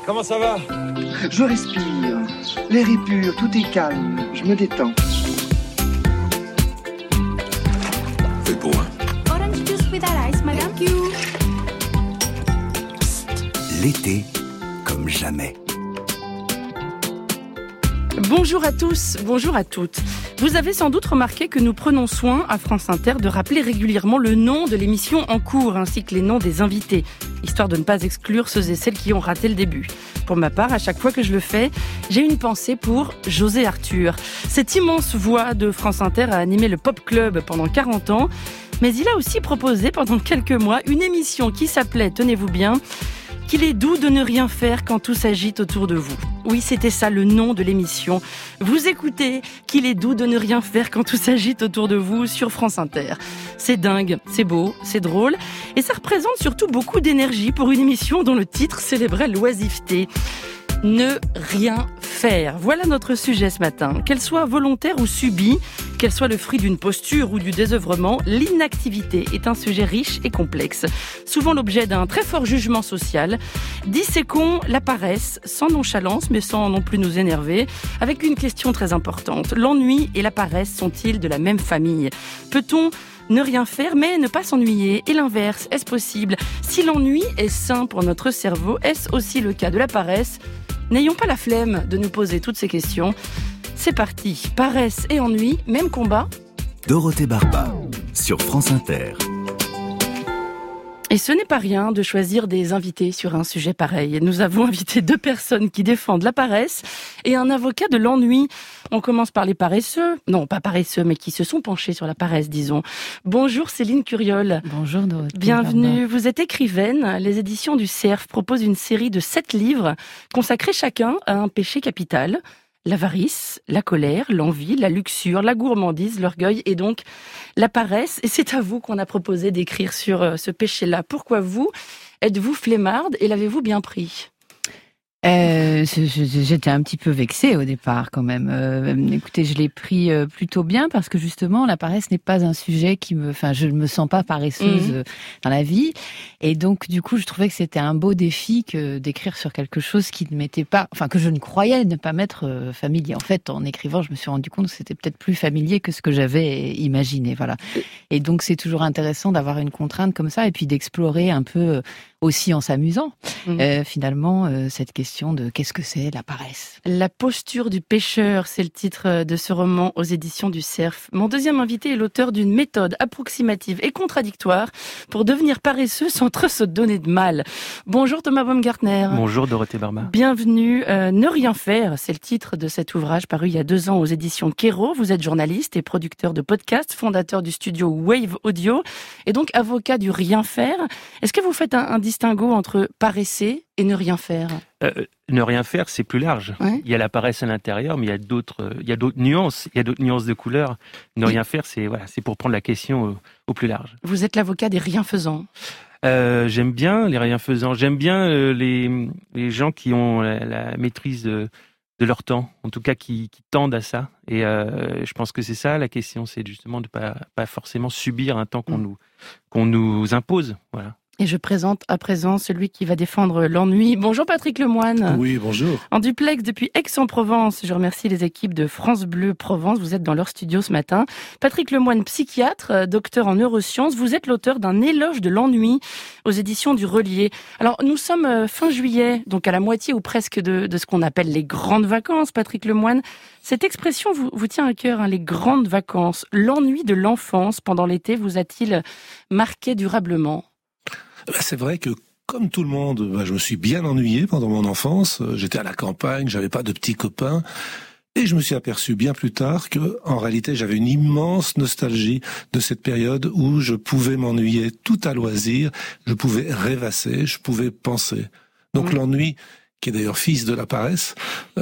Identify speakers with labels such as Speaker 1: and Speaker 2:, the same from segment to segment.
Speaker 1: comment ça va?
Speaker 2: Je respire, l'air est pur, tout est calme, je me détends.
Speaker 1: Fais pour un.
Speaker 3: Orange juice with ice, madame. Thank you.
Speaker 4: L'été, comme jamais.
Speaker 5: Bonjour à tous, bonjour à toutes. Vous avez sans doute remarqué que nous prenons soin à France Inter de rappeler régulièrement le nom de l'émission en cours ainsi que les noms des invités, histoire de ne pas exclure ceux et celles qui ont raté le début. Pour ma part, à chaque fois que je le fais, j'ai une pensée pour José Arthur. Cette immense voix de France Inter a animé le Pop Club pendant 40 ans, mais il a aussi proposé pendant quelques mois une émission qui s'appelait, tenez-vous bien, qu'il est doux de ne rien faire quand tout s'agite autour de vous. Oui, c'était ça le nom de l'émission. Vous écoutez qu'il est doux de ne rien faire quand tout s'agite autour de vous sur France Inter. C'est dingue, c'est beau, c'est drôle et ça représente surtout beaucoup d'énergie pour une émission dont le titre célébrait l'oisiveté. Ne rien faire. Voilà notre sujet ce matin. Qu'elle soit volontaire ou subie, qu'elle soit le fruit d'une posture ou du désœuvrement, l'inactivité est un sujet riche et complexe. Souvent l'objet d'un très fort jugement social. Disséquons la paresse, sans nonchalance, mais sans non plus nous énerver, avec une question très importante. L'ennui et la paresse sont-ils de la même famille? Peut-on ne rien faire, mais ne pas s'ennuyer? Et l'inverse, est-ce possible? Si l'ennui est sain pour notre cerveau, est-ce aussi le cas de la paresse? N'ayons pas la flemme de nous poser toutes ces questions. C'est parti. Paresse et ennui, même combat.
Speaker 4: Dorothée Barba, sur France Inter.
Speaker 5: Et ce n'est pas rien de choisir des invités sur un sujet pareil. Nous avons invité 2 personnes qui défendent la paresse et un avocat de l'ennui. On commence par les paresseux. Non, pas paresseux, mais qui se sont penchés sur la paresse, disons. Bonjour Céline Curiol.
Speaker 6: Bonjour Dorothée.
Speaker 5: Bienvenue. Vous êtes écrivaine. Les éditions du Cerf proposent une série de 7 livres consacrés chacun à un péché capital. L'avarice, la colère, l'envie, la luxure, la gourmandise, l'orgueil et donc la paresse. Et c'est à vous qu'on a proposé d'écrire sur ce péché-là. Pourquoi vous? Êtes-vous flemmarde et l'avez-vous bien pris?
Speaker 6: J'étais un petit peu vexée au départ quand même. Écoutez, je l'ai pris plutôt bien parce que justement la paresse n'est pas un sujet je ne me sens pas paresseuse dans la vie et donc du coup je trouvais que c'était un beau défi que d'écrire sur quelque chose qui ne m'était pas, que je ne croyais ne pas m'être familier. En fait, en écrivant, je me suis rendu compte que c'était peut-être plus familier que ce que j'avais imaginé. Voilà. Et donc c'est toujours intéressant d'avoir une contrainte comme ça et puis d'explorer un peu aussi en s'amusant finalement cette question de qu'est-ce que c'est la paresse.
Speaker 5: La posture du pêcheur, c'est le titre de ce roman aux éditions du Cerf. Mon deuxième invité est l'auteur d'une méthode approximative et contradictoire pour devenir paresseux sans trop se donner de mal. Bonjour Thomas Baumgartner.
Speaker 7: Bonjour Dorothée Barba.
Speaker 5: Bienvenue. Ne rien faire, c'est le titre de cet ouvrage paru il y a 2 ans aux éditions Kero. Vous êtes journaliste et producteur de podcasts, fondateur du studio Wave Audio et donc avocat du rien faire. Est-ce que vous faites un distinguo entre paresser et ne rien faire?
Speaker 7: Ne rien faire, c'est plus large.
Speaker 5: Ouais.
Speaker 7: Il y a la paresse à l'intérieur, mais il y a d'autres nuances. Il y a d'autres nuances de couleurs. Ne rien faire, c'est pour prendre la question au plus large.
Speaker 5: Vous êtes l'avocat des rien-faisants.
Speaker 7: J'aime bien les rien-faisants. J'aime bien les gens qui ont la maîtrise de leur temps, en tout cas qui tendent à ça. Et je pense que c'est ça la question, c'est justement de pas forcément subir un temps qu'on nous impose. Voilà.
Speaker 5: Et je présente à présent celui qui va défendre l'ennui. Bonjour Patrick Lemoine.
Speaker 8: Oui, bonjour.
Speaker 5: En duplex depuis Aix-en-Provence. Je remercie les équipes de France Bleu Provence. Vous êtes dans leur studio ce matin. Patrick Lemoine, psychiatre, docteur en neurosciences. Vous êtes l'auteur d'un éloge de l'ennui aux éditions du Relier. Alors, nous sommes fin juillet, donc à la moitié ou presque de ce qu'on appelle les grandes vacances, Patrick Lemoine. Cette expression vous tient à cœur, les grandes vacances. L'ennui de l'enfance pendant l'été vous a-t-il marqué durablement?
Speaker 8: C'est vrai que, comme tout le monde, je me suis bien ennuyé pendant mon enfance. J'étais à la campagne, j'avais pas de petits copains. Et je me suis aperçu bien plus tard que, en réalité, j'avais une immense nostalgie de cette période où je pouvais m'ennuyer tout à loisir, je pouvais rêvasser, je pouvais penser. Donc l'ennui, qui est d'ailleurs fils de la paresse,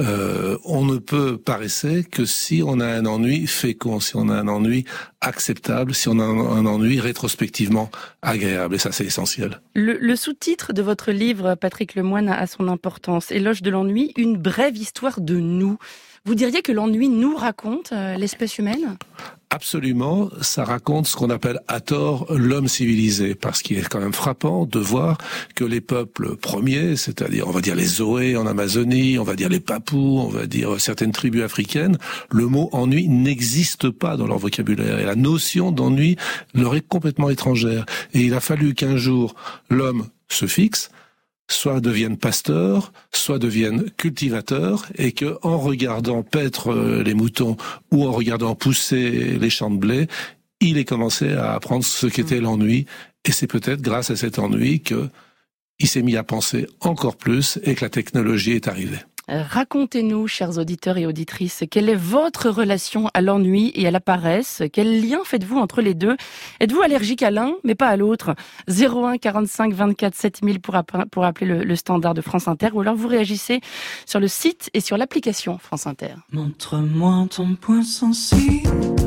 Speaker 8: on ne peut paresser que si on a un ennui fécond, si on a un ennui acceptable, si on a un ennui rétrospectivement agréable. Et ça, c'est essentiel.
Speaker 5: Le sous-titre de votre livre, Patrick Lemoine, a son importance. Éloge de l'ennui, une brève histoire de nous. Vous diriez que l'ennui nous raconte l'espèce humaine ?
Speaker 8: Absolument, ça raconte ce qu'on appelle à tort l'homme civilisé, parce qu'il est quand même frappant de voir que les peuples premiers, c'est-à-dire on va dire les Zoé en Amazonie, on va dire les Papous, on va dire certaines tribus africaines, le mot ennui n'existe pas dans leur vocabulaire et la notion d'ennui leur est complètement étrangère. Et il a fallu qu'un jour l'homme se fixe, soit deviennent pasteurs, soit deviennent cultivateurs, et que en regardant paître les moutons ou en regardant pousser les champs de blé, il ait commencé à apprendre ce qu'était l'ennui. Et c'est peut-être grâce à cet ennui que il s'est mis à penser encore plus et que la technologie est arrivée.
Speaker 5: Racontez-nous, chers auditeurs et auditrices, quelle est votre relation à l'ennui et à la paresse? Quel lien faites-vous entre les deux? Êtes-vous allergique à l'un, mais pas à l'autre? 01 45 24 7000 pour appeler le standard de France Inter, ou alors vous réagissez sur le site et sur l'application France Inter.
Speaker 9: Montre-moi ton point sensible,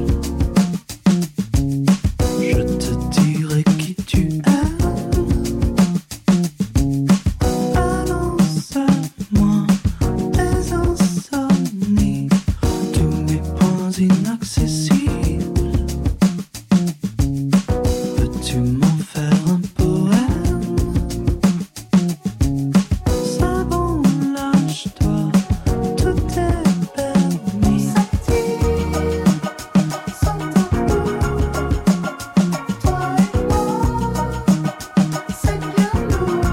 Speaker 9: je te dirai qui tu es. Inaccessible, peux-tu m'en faire un poème? C'est bon, lâche-toi, tout est permis. Sans tabou, toi et moi, c'est bien nous.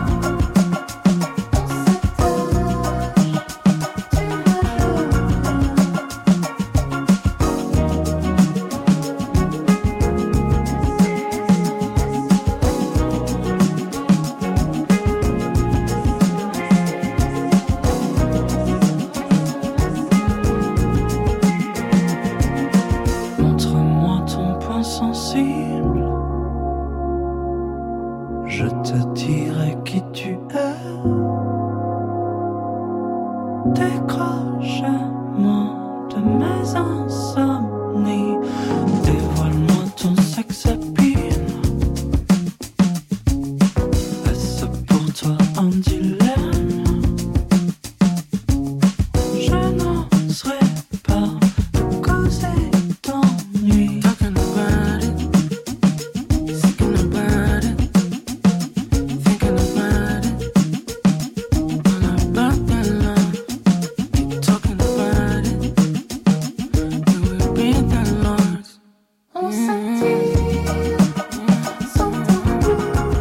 Speaker 9: Montre-moi ton point sensible, je te dirai qui tu es. Décroche-moi de mes insomnies, dévoile-moi ton sex appeal. Est-ce pour toi un dilemme? Je n'oserais pas causer d'ennui. Talking about it, thinking about it, thinking about it, all about that love. Keep talking about it, you will be that lost. On s'attire, sans tabou,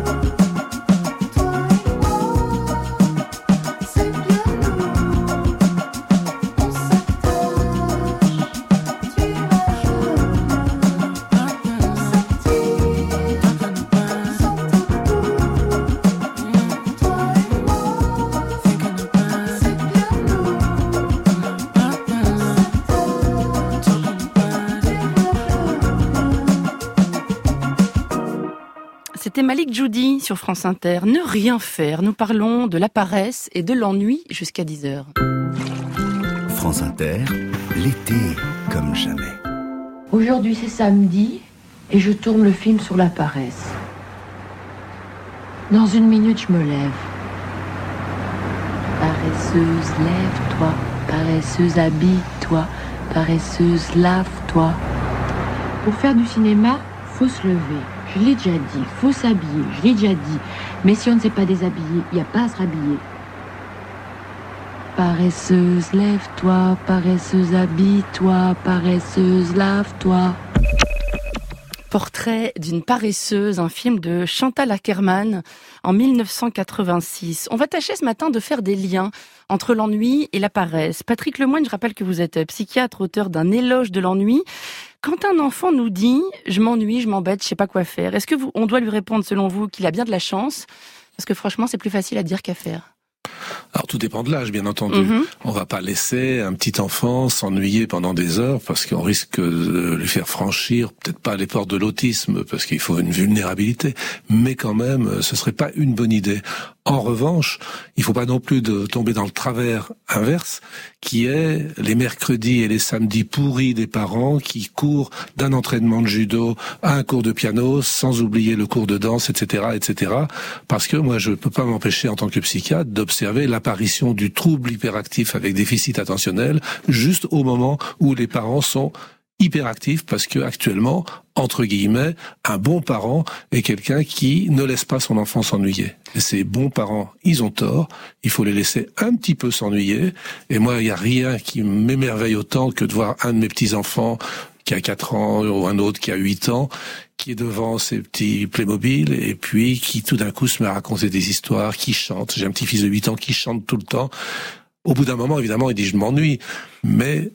Speaker 9: toi et moi, c'est bien nous. On s'attache, tu vas jouer. On s'attire, sans tabou, toi et moi, c'est bien
Speaker 5: C'était Malik Djoudi sur France Inter. Ne rien faire. Nous parlons de la paresse et de l'ennui jusqu'à 10h.
Speaker 4: France Inter, l'été comme jamais.
Speaker 10: Aujourd'hui c'est samedi et je tourne le film sur la paresse. Dans une minute je me lève. Paresseuse, lève-toi. Paresseuse, habille-toi. Paresseuse, lave-toi. Pour faire du cinéma, faut se lever. Je l'ai déjà dit, faut s'habiller, je l'ai déjà dit. Mais si on ne s'est pas déshabillé, il n'y a pas à se rhabiller. Paresseuse, lève-toi. Paresseuse, habille-toi. Paresseuse, lave-toi.
Speaker 5: Portrait d'une paresseuse, un film de Chantal Akerman en 1986. On va tâcher ce matin de faire des liens entre l'ennui et la paresse. Patrick Lemoine, je rappelle que vous êtes psychiatre, auteur d'un éloge de l'ennui. Quand un enfant nous dit « je m'ennuie, je m'embête, je sais pas quoi faire », est-ce que on doit lui répondre selon vous qu'il a bien de la chance? Parce que franchement, c'est plus facile à dire qu'à faire.
Speaker 8: Alors tout dépend de l'âge, bien entendu. On va pas laisser un petit enfant s'ennuyer pendant des heures parce qu'on risque de lui faire franchir, peut-être pas les portes de l'autisme parce qu'il faut une vulnérabilité, mais quand même, ce serait pas une bonne idée. En revanche, il faut pas non plus de tomber dans le travers inverse, qui est les mercredis et les samedis pourris des parents qui courent d'un entraînement de judo à un cours de piano, sans oublier le cours de danse, etc., etc. Parce que moi, je peux pas m'empêcher en tant que psychiatre d'observer l'apparition du trouble hyperactif avec déficit attentionnel juste au moment où les parents sont hyperactif parce que actuellement, entre guillemets, un bon parent est quelqu'un qui ne laisse pas son enfant s'ennuyer. Et ces bons parents, ils ont tort. Il faut les laisser un petit peu s'ennuyer. Et moi, il n'y a rien qui m'émerveille autant que de voir un de mes petits-enfants qui a 4 ans ou un autre qui a 8 ans, qui est devant ses petits Playmobil et puis qui tout d'un coup se met à raconter des histoires, qui chante. J'ai un petit-fils de 8 ans qui chante tout le temps. Au bout d'un moment, évidemment, il dit « je m'ennuie ». Mais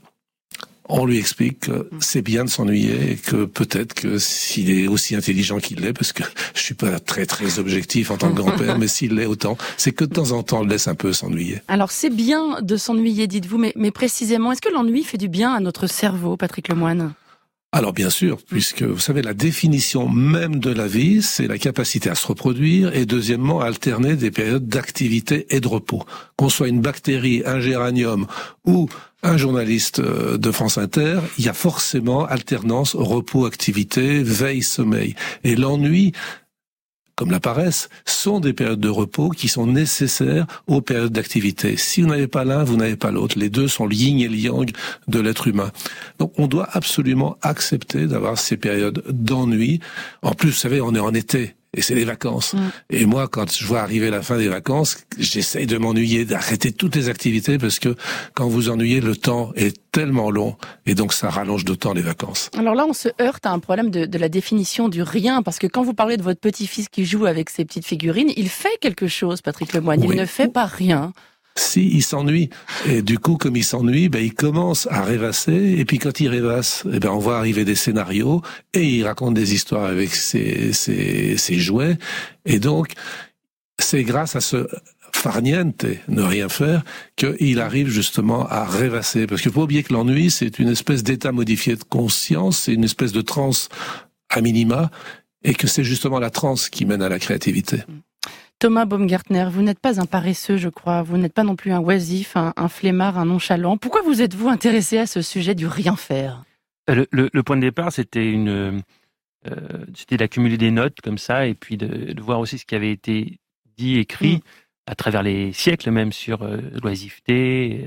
Speaker 8: on lui explique que c'est bien de s'ennuyer et que peut-être que s'il est aussi intelligent qu'il l'est, parce que je suis pas très très objectif en tant que grand-père, mais s'il l'est autant, c'est que de temps en temps on le laisse un peu s'ennuyer.
Speaker 5: Alors c'est bien de s'ennuyer, dites-vous, mais précisément, est-ce que l'ennui fait du bien à notre cerveau, Patrick Lemoine ?
Speaker 8: Alors bien sûr, puisque vous savez, la définition même de la vie, c'est la capacité à se reproduire et deuxièmement, à alterner des périodes d'activité et de repos. Qu'on soit une bactérie, un géranium ou un journaliste de France Inter, il y a forcément alternance repos, activité, veille, sommeil. Et l'ennui, comme la paresse, sont des périodes de repos qui sont nécessaires aux périodes d'activité. Si vous n'avez pas l'un, vous n'avez pas l'autre. Les deux sont le yin et le yang de l'être humain. Donc on doit absolument accepter d'avoir ces périodes d'ennui. En plus, vous savez, on est en été. Et c'est les vacances. Et moi, quand je vois arriver la fin des vacances, j'essaye de m'ennuyer, d'arrêter toutes les activités, parce que quand vous ennuyez, le temps est tellement long, et donc ça rallonge d'autant les vacances.
Speaker 5: Alors là, on se heurte à un problème de la définition du rien, parce que quand vous parlez de votre petit-fils qui joue avec ses petites figurines, il fait quelque chose, Patrick Lemoine, il ne fait pas rien.
Speaker 8: Si, il s'ennuie. Et du coup, comme il s'ennuie, il commence à rêvasser. Et puis quand il rêvasse, on voit arriver des scénarios et il raconte des histoires avec ses jouets. Et donc, c'est grâce à ce farniente, ne rien faire, qu'il arrive justement à rêvasser. Parce qu'il faut pas oublier que l'ennui, c'est une espèce d'état modifié de conscience, c'est une espèce de transe à minima, et que c'est justement la transe qui mène à la créativité.
Speaker 5: Thomas Baumgartner, vous n'êtes pas un paresseux, je crois. Vous n'êtes pas non plus un oisif, un flemmard, un nonchalant. Pourquoi vous êtes-vous intéressé à ce sujet du rien faire ?
Speaker 7: Le point de départ, c'était d'accumuler des notes comme ça, et puis de voir aussi ce qui avait été dit, écrit, à travers les siècles même, sur l'oisiveté,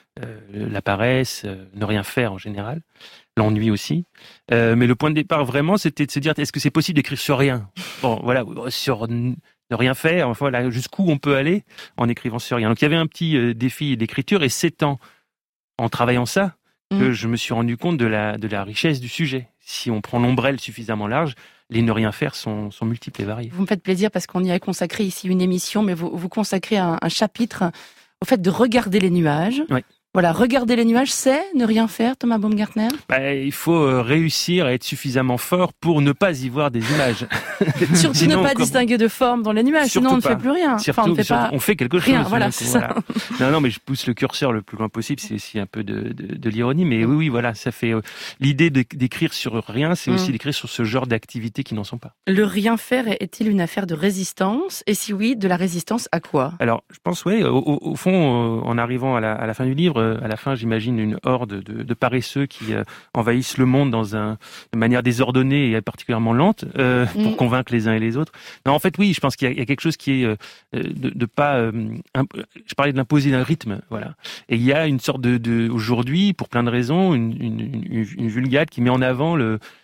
Speaker 7: la paresse, ne rien faire en général, l'ennui aussi. Mais le point de départ, vraiment, c'était de se dire, est-ce que c'est possible d'écrire sur rien ? Bon, voilà, sur ne rien faire, enfin, voilà, jusqu'où on peut aller en écrivant sur rien. Donc il y avait un petit défi d'écriture, et c'est en travaillant ça que je me suis rendu compte de la richesse du sujet. Si on prend l'ombrelle suffisamment large, les ne rien faire sont multiples et variés.
Speaker 5: Vous me faites plaisir parce qu'on y a consacré ici une émission, mais vous consacrez un chapitre au fait de regarder les nuages.
Speaker 7: Oui.
Speaker 5: Voilà, regarder les nuages, c'est ne rien faire, Thomas Baumgartner ?
Speaker 7: Il faut réussir à être suffisamment fort pour ne pas y voir des images.
Speaker 5: Surtout sinon, ne pas distinguer de forme dans les nuages, sinon on ne fait plus rien.
Speaker 7: Surtout, on fait quelque chose.
Speaker 5: Rien, voilà, c'est ça.
Speaker 7: Non, mais je pousse le curseur le plus loin possible, c'est aussi un peu de l'ironie, mais oui, voilà, ça fait l'idée d'écrire sur rien, c'est aussi d'écrire sur ce genre d'activités qui n'en sont pas.
Speaker 5: Le rien faire est-il une affaire de résistance ? Et si oui, de la résistance à quoi ?
Speaker 7: Alors, je pense, au fond, en arrivant à la fin du livre, à la fin, j'imagine une horde de paresseux qui envahissent le monde de manière désordonnée et particulièrement lente pour convaincre les uns et les autres. Non, en fait, oui, je pense qu'il y a quelque chose qui est de pas. Je parlais de l'imposer un rythme, voilà. Et il y a une sorte de aujourd'hui, pour plein de raisons, une vulgate qui met en avant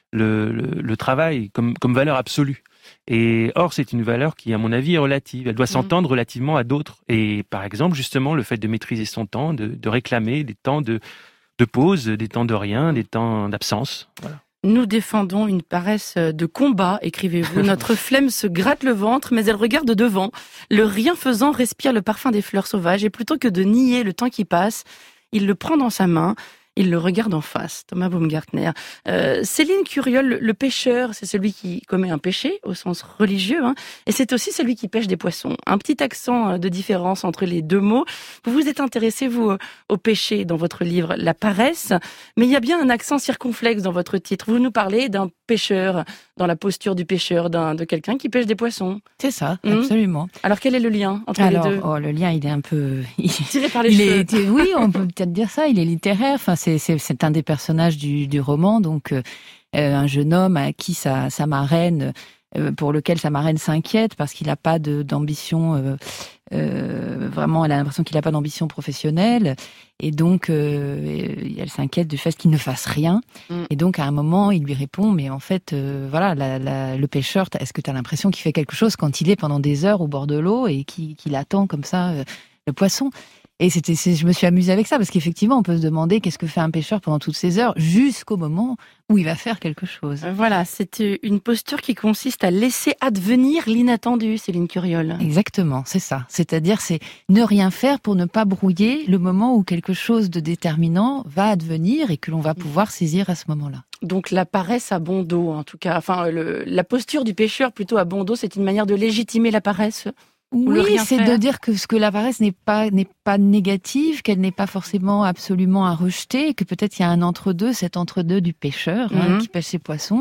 Speaker 7: le travail comme valeur absolue. Et or, c'est une valeur qui, à mon avis, est relative. Elle doit s'entendre relativement à d'autres. Et par exemple, justement, le fait de maîtriser son temps, de réclamer des temps de pause, des temps de rien, des temps d'absence. Voilà.
Speaker 5: Nous défendons une paresse de combat, écrivez-vous. Notre flemme se gratte le ventre, mais elle regarde devant. Le rien faisant respire le parfum des fleurs sauvages. Et plutôt que de nier le temps qui passe, il le prend dans sa main. Il le regarde en face, Thomas Baumgartner. Céline Curiol, le pêcheur, c'est celui qui commet un péché au sens religieux, et c'est aussi celui qui pêche des poissons. Un petit accent de différence entre les deux mots. Vous vous êtes intéressé, vous, au péché dans votre livre La paresse, mais il y a bien un accent circonflexe dans votre titre. Vous nous parlez d'un pêcheur, dans la posture du pêcheur, de quelqu'un qui pêche des poissons.
Speaker 6: C'est ça, absolument.
Speaker 5: Alors quel est le lien entre les deux ?
Speaker 6: Le lien, il est un peu...
Speaker 5: tiré par les cheveux.
Speaker 6: Oui, on peut peut-être dire ça, il est littéraire, enfin, c'est un des personnages du roman, donc un jeune homme à qui sa marraine pour lequel sa marraine s'inquiète parce qu'il n'a pas d'ambition. Vraiment, elle a l'impression qu'il n'a pas d'ambition professionnelle, et donc elle s'inquiète du fait qu'il ne fasse rien. Et donc à un moment, il lui répond, mais en fait, voilà, le pêcheur, est-ce que tu as l'impression qu'il fait quelque chose quand il est pendant des heures au bord de l'eau et qu'il attend comme ça le poisson? Et je me suis amusée avec ça, parce qu'effectivement, on peut se demander qu'est-ce que fait un pêcheur pendant toutes ces heures, jusqu'au moment où il va faire quelque chose.
Speaker 5: Voilà, c'est une posture qui consiste à laisser advenir l'inattendu, Céline Curiol.
Speaker 6: Exactement, c'est ça. C'est-à-dire, c'est ne rien faire pour ne pas brouiller le moment où quelque chose de déterminant va advenir et que l'on va pouvoir saisir à ce moment-là.
Speaker 5: Donc la paresse à bon dos, en tout cas. Enfin, la posture du pêcheur plutôt à bon dos, c'est une manière de légitimer la paresse.
Speaker 6: Oui, c'est de dire que la paresse n'est pas négative, qu'elle n'est pas forcément absolument à rejeter, que peut-être il y a un entre-deux, cet entre-deux du pêcheur qui pêche ses poissons,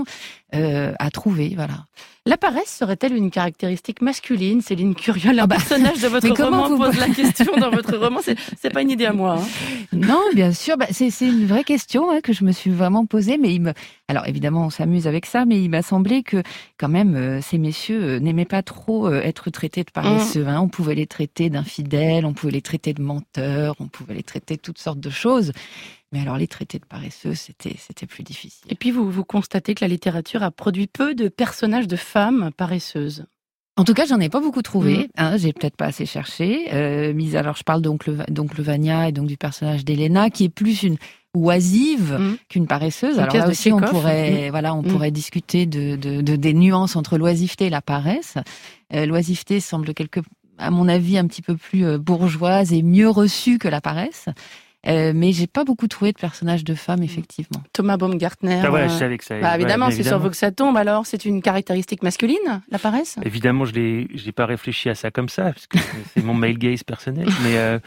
Speaker 6: à trouver, voilà.
Speaker 5: La paresse serait-elle une caractéristique masculine, Céline Curiol? Un personnage de votre roman pose la question dans votre roman, c'est pas une idée à moi.
Speaker 6: Non, bien sûr, c'est une vraie question que je me suis vraiment posée, mais alors évidemment on s'amuse avec ça, mais il m'a semblé que quand même ces messieurs n'aimaient pas trop être traités de paresseux. On pouvait les traiter d'infidèles, on pouvait les traiter de menteurs, on pouvait les traiter de toutes sortes de choses. Mais alors, les traiter de paresseux, c'était plus difficile.
Speaker 5: Et puis, vous constatez que la littérature a produit peu de personnages de femmes paresseuses.
Speaker 6: En tout cas, j'en ai pas beaucoup trouvé. J'ai peut-être pas assez cherché. Alors, je parle donc le Vania et donc du personnage d'Elena, qui est plus une oisive qu'une paresseuse. Alors là aussi, on pourrait discuter des nuances entre l'oisiveté et la paresse. L'oisiveté semble à mon avis, un petit peu plus bourgeoise et mieux reçue que la paresse. Mais j'ai pas beaucoup trouvé de personnages de femmes, effectivement.
Speaker 5: Thomas Baumgartner.
Speaker 7: Je savais que ça.
Speaker 5: Évidemment, c'est sur vous que ça tombe. Alors, c'est une caractéristique masculine, la paresse?
Speaker 7: Évidemment, j'ai pas réfléchi à ça comme ça, parce que c'est mon male gaze personnel. Mais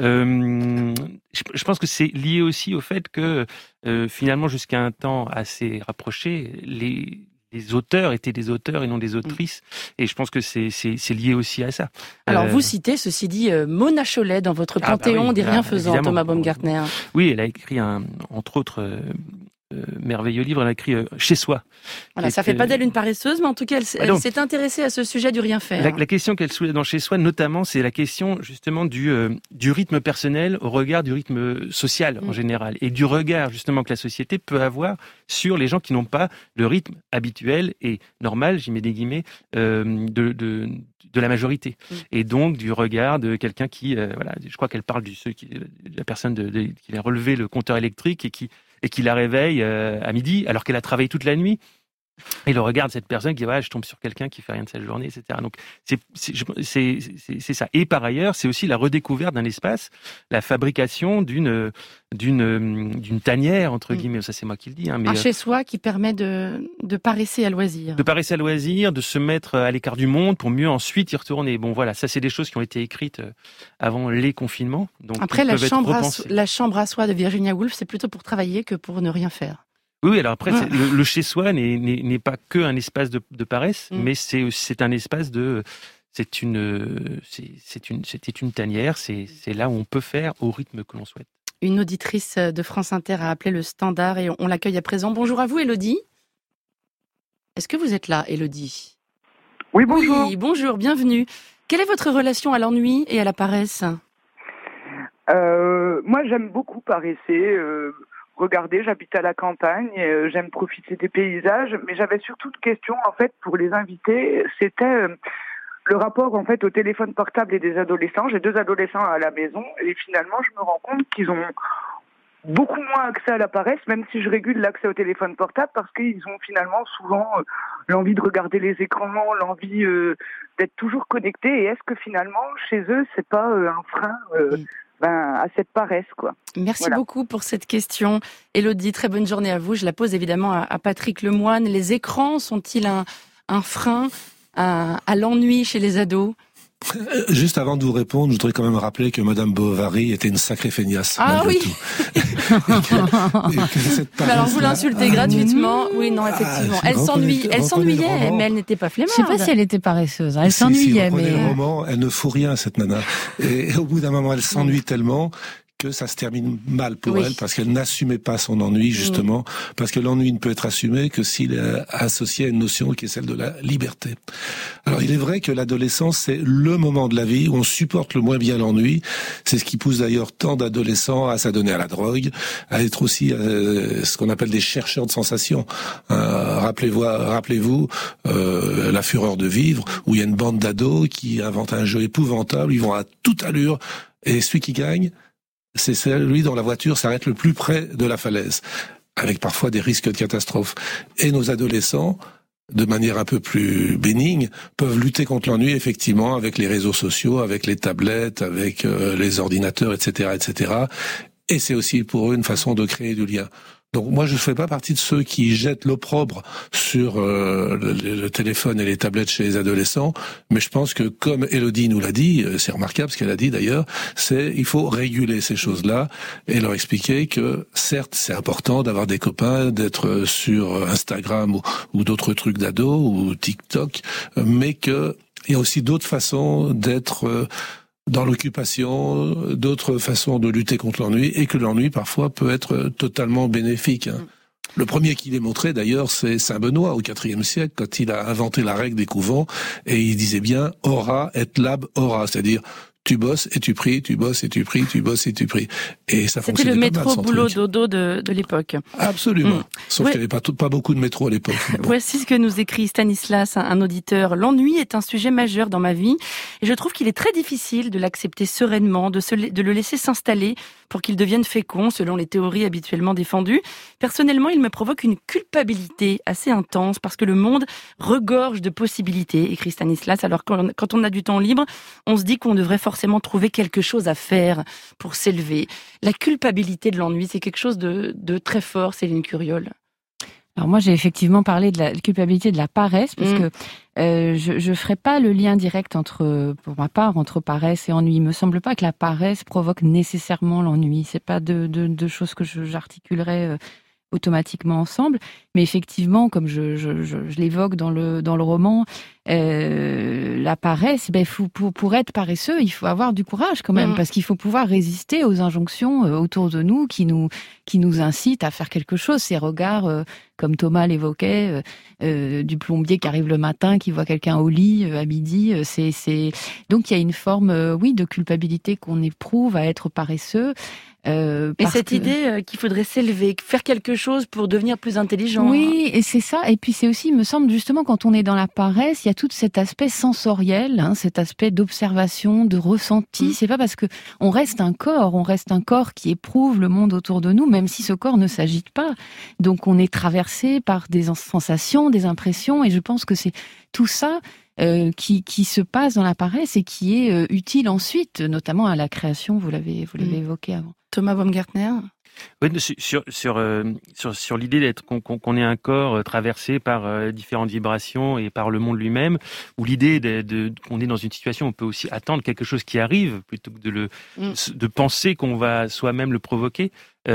Speaker 7: je pense que c'est lié aussi au fait que finalement, jusqu'à un temps assez rapproché, les auteurs étaient des auteurs et non des autrices. Et je pense que c'est lié aussi à ça.
Speaker 5: Alors, vous citez, ceci dit, Mona Chollet dans votre panthéon des rienfaisants, Thomas Baumgartner.
Speaker 7: Oui, elle a écrit, entre autres, merveilleux livre, elle a écrit Chez soi.
Speaker 5: Voilà, ça fait pas d'elle une paresseuse, mais en tout cas, elle s'est intéressée à ce sujet du rien faire.
Speaker 7: La question qu'elle soulève dans Chez soi, notamment, c'est la question justement du rythme personnel au regard du rythme social en général, et du regard justement que la société peut avoir sur les gens qui n'ont pas le rythme habituel et normal, j'y mets des guillemets, de la majorité. Et donc du regard de quelqu'un qui, je crois qu'elle parle de la personne qui a relevé le compteur électrique et qui la réveille à midi alors qu'elle a travaillé toute la nuit. Et le regard de cette personne qui je tombe sur quelqu'un qui fait rien de sa journée, etc. Donc c'est ça. Et par ailleurs, c'est aussi la redécouverte d'un espace, la fabrication d'une tanière entre guillemets. Ça c'est moi qui le dis.
Speaker 5: Mais chez soi qui permet de paresser à loisir.
Speaker 7: De paresser à loisir, de se mettre à l'écart du monde pour mieux ensuite y retourner. Bon voilà, ça c'est des choses qui ont été écrites avant les confinements. Donc
Speaker 5: après la chambre à soi de Virginia Woolf, c'est plutôt pour travailler que pour ne rien faire.
Speaker 7: Oui, alors après, le chez-soi n'est pas que un espace de paresse, mais c'est un espace c'était une tanière, c'est là où on peut faire au rythme que l'on souhaite.
Speaker 5: Une auditrice de France Inter a appelé le standard et on l'accueille à présent. Bonjour à vous, Élodie. Est-ce que vous êtes là, Élodie?
Speaker 11: Oui, bonjour.
Speaker 5: Oui, bonjour, bienvenue. Quelle est votre relation à l'ennui et à la paresse?
Speaker 11: Moi, j'aime beaucoup paresser. Regardez, j'habite à la campagne, j'aime profiter des paysages, mais j'avais surtout une question en fait pour les invités, c'était le rapport en fait au téléphone portable et des adolescents. J'ai 2 adolescents à la maison et finalement je me rends compte qu'ils ont beaucoup moins accès à la paresse, même si je régule l'accès au téléphone portable, parce qu'ils ont finalement souvent l'envie de regarder les écrans, l'envie d'être toujours connectés. Et est-ce que finalement chez eux c'est pas un frein à cette paresse, quoi.
Speaker 5: Merci beaucoup pour cette question. Élodie, très bonne journée à vous. Je la pose évidemment à Patrick Lemoine. Les écrans sont-ils un frein à l'ennui chez les ados?
Speaker 8: Juste avant de vous répondre, je voudrais quand même rappeler que Madame Bovary était une sacrée feignasse.
Speaker 5: Ah oui. Mais alors vous l'insultez gratuitement. Oui, non, effectivement. Elle s'ennuyait, mais elle n'était pas flemmarde.
Speaker 6: Je sais pas si elle était paresseuse. Elle s'ennuyait,
Speaker 8: mais le roman, elle ne fout rien, cette nana. Et au bout d'un moment, elle s'ennuie tellement que ça se termine mal pour elle, parce qu'elle n'assumait pas son ennui, justement, parce que l'ennui ne peut être assumé que s'il est associé à une notion qui est celle de la liberté. Alors, il est vrai que l'adolescence, c'est le moment de la vie où on supporte le moins bien l'ennui. C'est ce qui pousse d'ailleurs tant d'adolescents à s'adonner à la drogue, à être aussi ce qu'on appelle des chercheurs de sensations. Rappelez-vous La Fureur de vivre, où il y a une bande d'ados qui inventent un jeu épouvantable, ils vont à toute allure, et celui qui gagne, c'est celui dont la voiture s'arrête le plus près de la falaise, avec parfois des risques de catastrophe. Et nos adolescents, de manière un peu plus bénigne, peuvent lutter contre l'ennui, effectivement, avec les réseaux sociaux, avec les tablettes, avec les ordinateurs, etc., etc. Et c'est aussi pour eux une façon de créer du lien. Donc moi, je ne fais pas partie de ceux qui jettent l'opprobre sur le téléphone et les tablettes chez les adolescents, mais je pense que, comme Élodie nous l'a dit, c'est remarquable ce qu'elle a dit d'ailleurs, il faut réguler ces choses-là et leur expliquer que, certes, c'est important d'avoir des copains, d'être sur Instagram ou d'autres trucs d'ados ou TikTok, mais qu'il y a aussi d'autres façons d'être dans l'occupation, d'autres façons de lutter contre l'ennui, et que l'ennui parfois peut être totalement bénéfique. Le premier qui l'ait montré d'ailleurs, c'est Saint Benoît au IVe siècle, quand il a inventé la règle des couvents, et il disait bien ora et lab ora, c'est-à-dire tu bosses et tu pries, tu bosses et tu pries, tu bosses et tu pries. Et ça fonctionnait pas mal.
Speaker 5: C'était le métro boulot dodo de l'époque.
Speaker 8: Absolument. Sauf qu'il n'y avait pas beaucoup de métro à l'époque. Bon.
Speaker 5: Voici ce que nous écrit Stanislas, un auditeur. L'ennui est un sujet majeur dans ma vie et je trouve qu'il est très difficile de l'accepter sereinement, de le laisser s'installer pour qu'il devienne fécond selon les théories habituellement défendues. Personnellement, il me provoque une culpabilité assez intense parce que le monde regorge de possibilités, écrit Stanislas. Alors quand on a du temps libre, on se dit qu'on devrait forcément trouver quelque chose à faire pour s'élever. La culpabilité de l'ennui, c'est quelque chose de très fort, Céline Curiol.
Speaker 6: Alors moi, j'ai effectivement parlé de la culpabilité de la paresse, parce que je ferai pas le lien direct pour ma part, entre paresse et ennui. Il me semble pas que la paresse provoque nécessairement l'ennui. C'est pas deux choses que j'articulerais automatiquement ensemble, mais effectivement, comme je l'évoque dans le roman, la paresse, pour être paresseux, il faut avoir du courage quand même, parce qu'il faut pouvoir résister aux injonctions autour de nous qui nous incitent à faire quelque chose. Ces regards, comme Thomas l'évoquait, du plombier qui arrive le matin, qui voit quelqu'un au lit à midi, donc il y a une forme, de culpabilité qu'on éprouve à être paresseux.
Speaker 5: Et cette idée qu'il faudrait s'élever, faire quelque chose pour devenir plus intelligent.
Speaker 6: Oui, et c'est ça. Et puis c'est aussi, il me semble, justement, quand on est dans la paresse, il y a tout cet aspect sensoriel, cet aspect d'observation, de ressenti. C'est pas parce que on reste un corps qui éprouve le monde autour de nous, même si ce corps ne s'agite pas. Donc on est traversé par des sensations, des impressions, et je pense que c'est tout ça qui se passe dans la paresse et qui est utile ensuite, notamment à la création. Vous l'avez évoqué avant.
Speaker 5: Thomas Baumgartner.
Speaker 7: Oui, sur l'idée qu'on ait un corps traversé par différentes vibrations et par le monde lui-même, ou l'idée qu'on est dans une situation où on peut aussi attendre quelque chose qui arrive plutôt que de penser qu'on va soi-même le provoquer.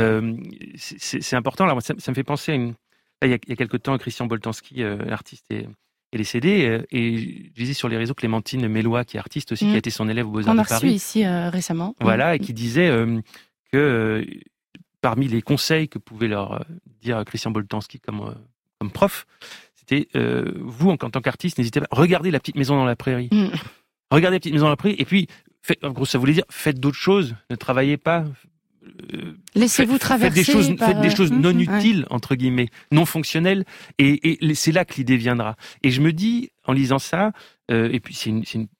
Speaker 7: C'est important. Alors, ça me fait penser à il y a quelque temps, Christian Boltanski, l'artiste, est décédé, et je disais sur les réseaux Clémentine Mélois, qui est artiste aussi, qui a été son élève aux Beaux-Arts de Paris.
Speaker 5: On a reçu ici récemment.
Speaker 7: Voilà, et qui disait que parmi les conseils que pouvait leur dire Christian Boltanski comme prof, c'était vous, en tant qu'artiste, n'hésitez pas, regardez La Petite Maison dans la Prairie. Regardez La Petite Maison dans la Prairie, et puis, en gros, ça voulait dire, faites d'autres choses, ne travaillez pas.
Speaker 5: Laissez-vous traverser.
Speaker 7: Faites des choses non utiles, entre guillemets, non fonctionnelles, et c'est là que l'idée viendra. Et je me dis, en lisant ça, et puis c'est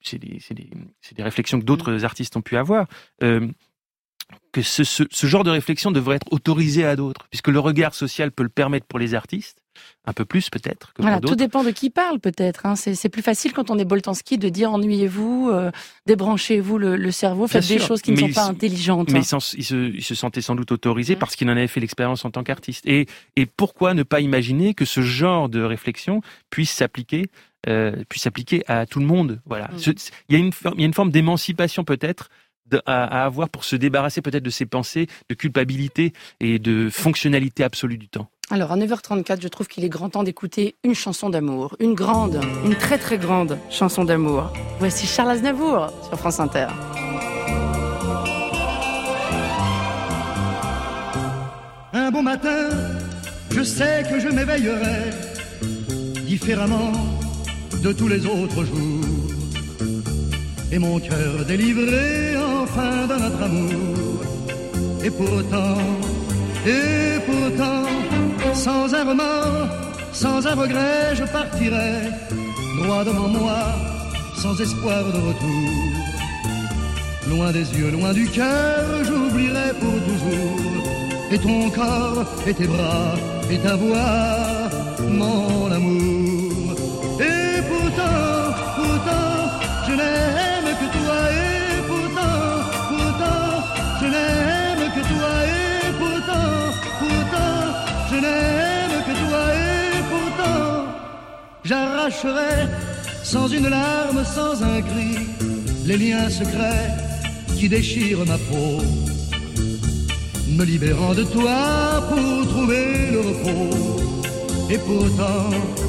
Speaker 7: des réflexions que d'autres artistes ont pu avoir, que ce genre de réflexion devrait être autorisé à d'autres, puisque le regard social peut le permettre pour les artistes, un peu plus peut-être que pour d'autres.
Speaker 5: Tout dépend de qui parle peut-être. C'est plus facile quand on est Boltanski de dire ennuyez-vous, débranchez-vous le cerveau, faites des choses qui ne sont pas intelligentes.
Speaker 7: Mais il se sentait sans doute autorisé parce qu'il en avait fait l'expérience en tant qu'artiste. Et pourquoi ne pas imaginer que ce genre de réflexion puisse s'appliquer à tout le monde. Voilà. Il y a une forme d'émancipation peut-être à avoir pour se débarrasser peut-être de ces pensées de culpabilité et de fonctionnalité absolue du temps.
Speaker 5: Alors, à 9h34, je trouve qu'il est grand temps d'écouter une chanson d'amour. Une très très grande chanson d'amour. Voici Charles Aznavour sur France Inter.
Speaker 12: Un bon matin, je sais que je m'éveillerai différemment de tous les autres jours. Et mon cœur délivré enfin de notre amour. Et pourtant, sans un remords, sans un regret, je partirai droit devant moi, sans espoir de retour. Loin des yeux, loin du cœur, j'oublierai pour toujours. Et ton corps, et tes bras, et ta voix, mon amour. Et pourtant, je n'aime que toi. Et pourtant, je n'aime que toi. Et pourtant, je n'aime que toi. Et pourtant, j'arracherai sans une larme, sans un cri, les liens secrets qui déchirent ma peau, me libérant de toi pour trouver le repos. Et pourtant,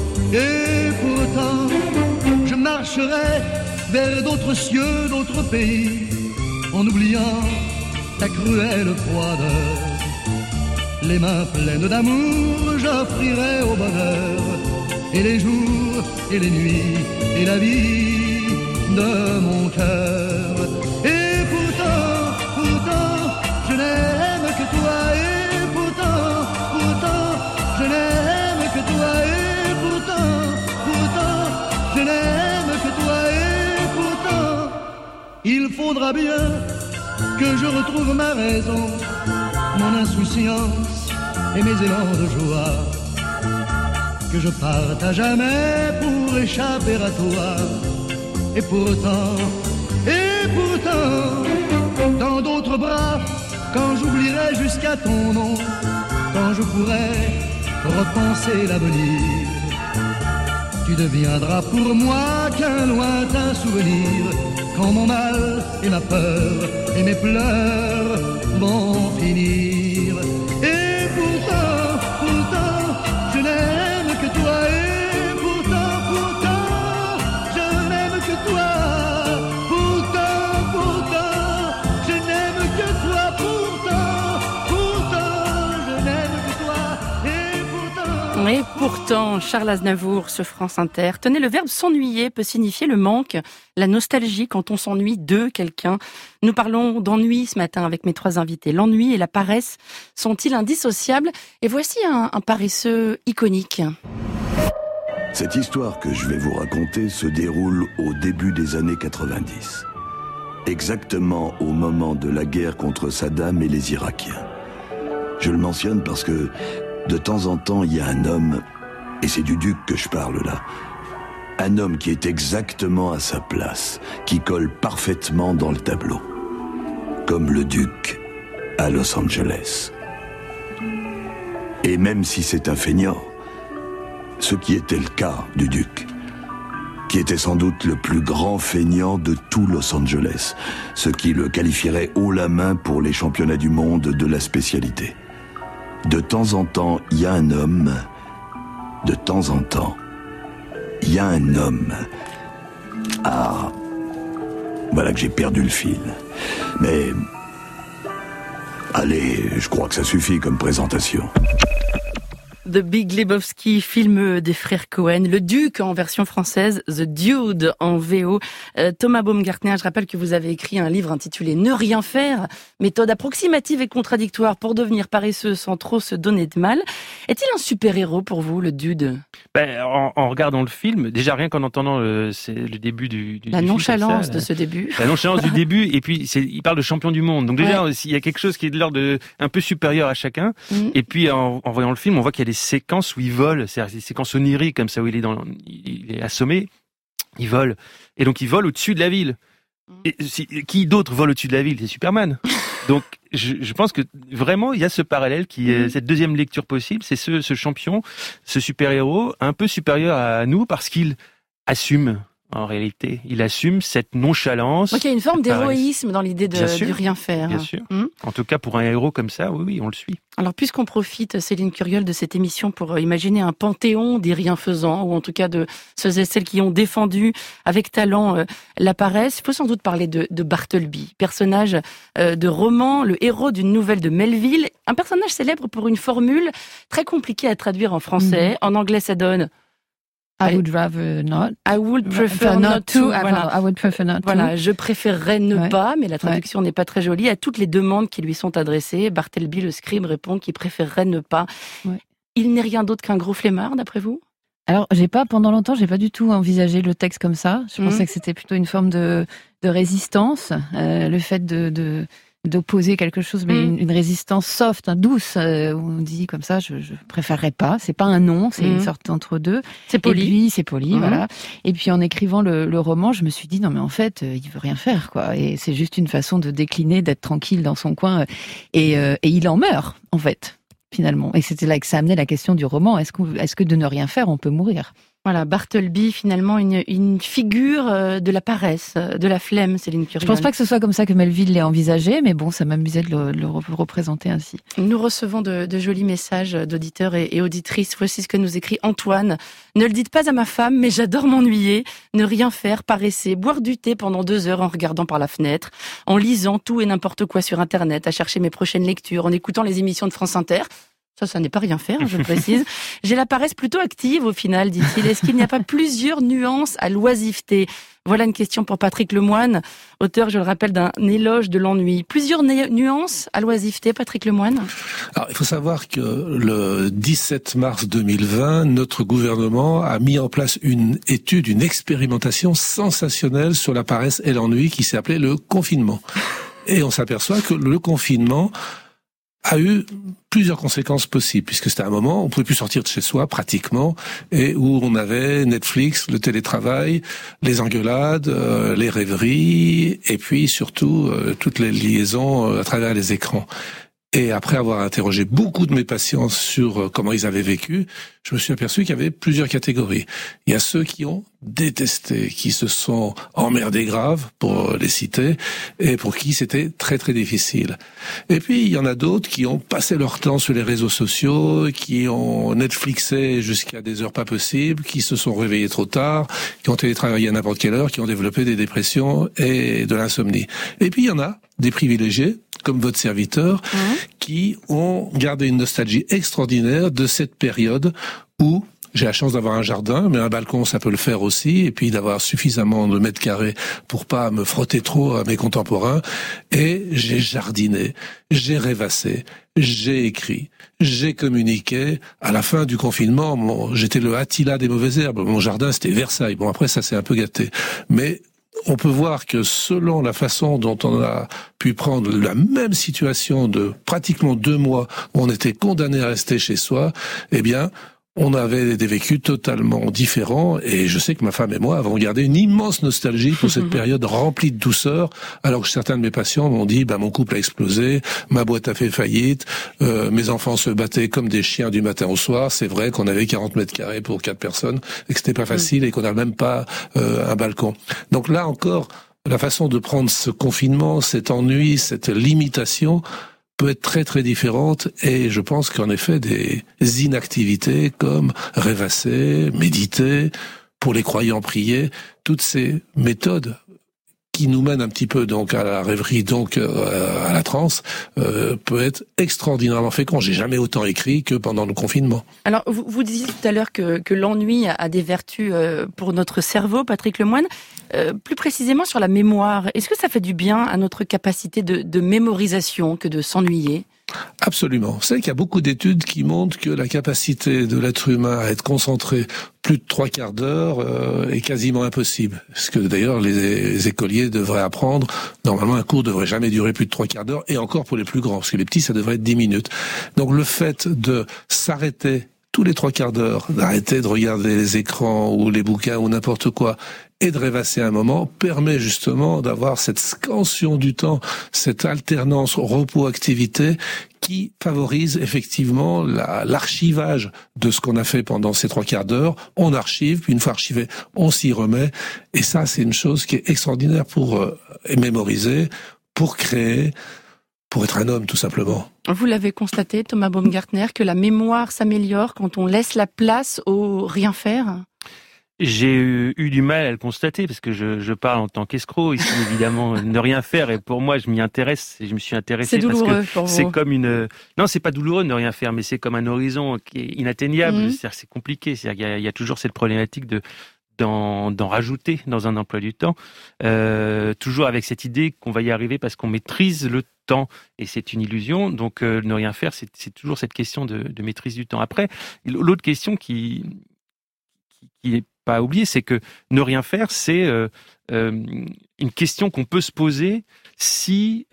Speaker 12: je marcherai vers d'autres cieux, d'autres pays, en oubliant ta cruelle froideur. Les mains pleines d'amour, j'offrirai au bonheur, et les jours, et les nuits, et la vie de mon cœur. Et pourtant, je n'aime que toi. Et pourtant, je n'aime que toi. Et pourtant, je n'aime que toi. Et pourtant, il faudra bien que je retrouve ma raison, mon insouciance et mes élans de joie, que je parte à jamais pour échapper à toi. Et pourtant, dans d'autres bras, quand j'oublierai jusqu'à ton nom, quand je pourrai repenser l'avenir, tu deviendras pour moi qu'un lointain souvenir, quand mon mal et ma peur et mes pleurs vont finir. Et pourtant, je n'aime que toi. Et pourtant, je n'aime que toi. Pourtant, je n'aime que toi. Pourtant, je n'aime que toi.
Speaker 5: Et pourtant, Charles Aznavour sur France Inter. Tenez, le verbe s'ennuyer peut signifier le manque, la nostalgie quand on s'ennuie de quelqu'un. Nous parlons d'ennui ce matin avec mes 3 invités. L'ennui et la paresse sont-ils indissociables? Et voici un paresseux iconique.
Speaker 4: Cette histoire que je vais vous raconter se déroule au début des années 90. Exactement au moment de la guerre contre Saddam et les Irakiens. Je le mentionne parce que de temps en temps, il y a un homme, et c'est du Duc que je parle là, un homme qui est exactement à sa place, qui colle parfaitement dans le tableau. Comme le Duc à Los Angeles. Et même si c'est un feignant, ce qui était le cas du Duc, qui était sans doute le plus grand feignant de tout Los Angeles, ce qui le qualifierait haut la main pour les championnats du monde de la spécialité. De temps en temps, il y a un homme. De temps en temps, il y a un homme. Ah, voilà que j'ai perdu le fil. Mais, allez, je crois que ça suffit comme présentation.
Speaker 5: The Big Lebowski, film des frères Cohen, Le Duc en version française, The Dude en VO. Thomas Baumgartner, je rappelle que vous avez écrit un livre intitulé Ne rien faire, méthode approximative et contradictoire pour devenir paresseux sans trop se donner de mal. Est-il un super-héros pour vous, le Dude?
Speaker 7: En regardant le film, déjà rien qu'en entendant le début du
Speaker 5: la
Speaker 7: film,
Speaker 5: nonchalance de ce début.
Speaker 7: La nonchalance du début, et puis il parle de champion du monde. Donc déjà, il y a quelque chose qui est de l'ordre un peu supérieur à chacun. Et puis en voyant le film, on voit qu'il y a des séquences où il vole, c'est-à-dire des séquences oniriques comme ça où il est assommé, il vole, et donc il vole au-dessus de la ville. Et qui d'autre vole au-dessus de la ville? C'est Superman. Donc je pense que vraiment il y a ce parallèle qui est cette deuxième lecture possible, c'est ce champion, ce super-héros un peu supérieur à nous parce qu'il assume en réalité. Il assume cette nonchalance.
Speaker 5: Donc il y a une forme d'héroïsme dans l'idée du rien faire.
Speaker 7: Bien sûr. En tout cas, pour un héros comme ça, oui, on le suit.
Speaker 5: Alors, puisqu'on profite, Céline Curiol, de cette émission pour imaginer un panthéon des rienfaisants, ou en tout cas de ceux et celles qui ont défendu avec talent la paresse, il faut sans doute parler de Bartleby, personnage de roman, le héros d'une nouvelle de Melville, un personnage célèbre pour une formule très compliquée à traduire en français. En anglais, ça donne...
Speaker 6: I would rather not.
Speaker 5: I would prefer not to.
Speaker 6: Voilà. I would prefer not to.
Speaker 5: Voilà, je préférerais ne pas, mais la traduction n'est pas très jolie. À toutes les demandes qui lui sont adressées, Bartleby, le scribe, répond qu'il préférerait ne pas. Ouais. Il n'est rien d'autre qu'un gros flemmard, d'après vous ?
Speaker 6: Alors, pendant longtemps, j'ai pas du tout envisagé le texte comme ça. Je pensais que c'était plutôt une forme de résistance, le fait d'opposer quelque chose, mais une résistance soft, douce, où on dit comme ça, je préférerais pas. C'est pas un non, c'est une sorte entre deux.
Speaker 5: C'est poli.
Speaker 6: Et puis, c'est poli, voilà. Et puis, en écrivant le roman, je me suis dit, non, mais en fait, il veut rien faire, quoi. Et c'est juste une façon de décliner, d'être tranquille dans son coin. Et il en meurt, en fait, finalement. Et c'était là que ça amenait la question du roman. Est-ce que de ne rien faire, on peut mourir ?
Speaker 5: Voilà, Bartleby, finalement, une figure de la paresse, de la flemme, Céline Curiol.
Speaker 6: Je pense pas que ce soit comme ça que Melville l'ait envisagé, mais bon, ça m'amusait de le représenter ainsi.
Speaker 5: Nous recevons de jolis messages d'auditeurs et auditrices. Voici ce que nous écrit Antoine. Ne le dites pas à ma femme, mais j'adore m'ennuyer, ne rien faire, paresser, boire du thé pendant 2 heures en regardant par la fenêtre, en lisant tout et n'importe quoi sur Internet, à chercher mes prochaines lectures, en écoutant les émissions de France Inter. Ça n'est pas rien faire, je le précise. J'ai la paresse plutôt active au final, dit-il. Est-ce qu'il n'y a pas plusieurs nuances à l'oisiveté ? Voilà une question pour Patrick Lemoine, auteur, je le rappelle, d'un éloge de l'ennui. Plusieurs nuances à l'oisiveté, Patrick Lemoine ?
Speaker 8: Alors, il faut savoir que le 17 mars 2020, notre gouvernement a mis en place une étude, une expérimentation sensationnelle sur la paresse et l'ennui qui s'est appelée le confinement. Et on s'aperçoit que le confinement a eu plusieurs conséquences possibles, puisque c'était un moment où on pouvait plus sortir de chez soi pratiquement, et où on avait Netflix, le télétravail, les engueulades, les rêveries, et puis surtout toutes les liaisons à travers les écrans. Et après avoir interrogé beaucoup de mes patients sur comment ils avaient vécu, je me suis aperçu qu'il y avait plusieurs catégories. Il y a ceux qui ont détesté, qui se sont emmerdés grave, pour les citer, et pour qui c'était très très difficile. Et puis il y en a d'autres qui ont passé leur temps sur les réseaux sociaux, qui ont Netflixé jusqu'à des heures pas possibles, qui se sont réveillés trop tard, qui ont télétravaillé à n'importe quelle heure, qui ont développé des dépressions et de l'insomnie. Et puis il y en a des privilégiés, comme votre serviteur, qui ont gardé une nostalgie extraordinaire de cette période où j'ai la chance d'avoir un jardin, mais un balcon, ça peut le faire aussi, et puis d'avoir suffisamment de mètres carrés pour pas me frotter trop à mes contemporains. Et j'ai jardiné, j'ai rêvassé, j'ai écrit, j'ai communiqué. À la fin du confinement, j'étais le Attila des mauvaises herbes. Mon jardin, c'était Versailles. Bon, après, ça s'est un peu gâté. Mais on peut voir que selon la façon dont on a pu prendre la même situation de pratiquement 2 mois où on était condamné à rester chez soi, eh bien, on avait des vécus totalement différents, et je sais que ma femme et moi avons gardé une immense nostalgie pour cette période remplie de douceur, alors que certains de mes patients m'ont dit mon couple a explosé, ma boîte a fait faillite, mes enfants se battaient comme des chiens du matin au soir. C'est vrai qu'on avait 40 mètres carrés pour 4 personnes et que c'était pas facile et qu'on n'a même pas un balcon. Donc là encore, la façon de prendre ce confinement, cet ennui, cette limitation peut être très très différente, et je pense qu'en effet des inactivités comme rêvasser, méditer, pour les croyants prier, toutes ces méthodes qui nous mènent un petit peu donc à la rêverie, donc à la transe, peut être extraordinairement fécond. J'ai jamais autant écrit que pendant le confinement.
Speaker 5: Alors vous disiez tout à l'heure que l'ennui a des vertus pour notre cerveau, Patrick Lemoine. Plus précisément sur la mémoire, est-ce que ça fait du bien à notre capacité de mémorisation que de s'ennuyer ?
Speaker 8: Absolument. Vous savez qu'il y a beaucoup d'études qui montrent que la capacité de l'être humain à être concentré plus de 3/4 d'heure est quasiment impossible. Ce que d'ailleurs les écoliers devraient apprendre. Normalement, un cours devrait jamais durer plus de 3/4 d'heure, et encore pour les plus grands, parce que les petits, ça devrait être 10 minutes. Donc le fait de s'arrêter tous les 3/4 d'heure, d'arrêter de regarder les écrans ou les bouquins ou n'importe quoi, et de rêvasser un moment permet justement d'avoir cette scansion du temps, cette alternance repos-activité qui favorise effectivement l'archivage de ce qu'on a fait pendant ces 3/4 d'heure. On archive, puis une fois archivé, on s'y remet. Et ça, c'est une chose qui est extraordinaire pour mémoriser, pour créer, pour être un homme, tout simplement.
Speaker 5: Vous l'avez constaté, Thomas Baumgartner, que la mémoire s'améliore quand on laisse la place au rien faire ?
Speaker 7: J'ai eu du mal à le constater parce que je parle en tant qu'escroc ici, évidemment, ne rien faire. Et pour moi, je m'y intéresse et je me suis intéressé.
Speaker 5: C'est douloureux
Speaker 7: parce que
Speaker 5: pour vous.
Speaker 7: c'est comme non, c'est pas douloureux de ne rien faire, mais c'est comme un horizon qui est inatteignable. C'est-à-dire que c'est compliqué. C'est-à-dire qu'il y a toujours cette problématique d'en rajouter dans un emploi du temps, toujours avec cette idée qu'on va y arriver parce qu'on maîtrise le temps, et c'est une illusion. Donc ne rien faire, c'est toujours cette question de maîtrise du temps. Après, l'autre question qui est pas à oublier, c'est que ne rien faire, c'est une question qu'on peut se poser si,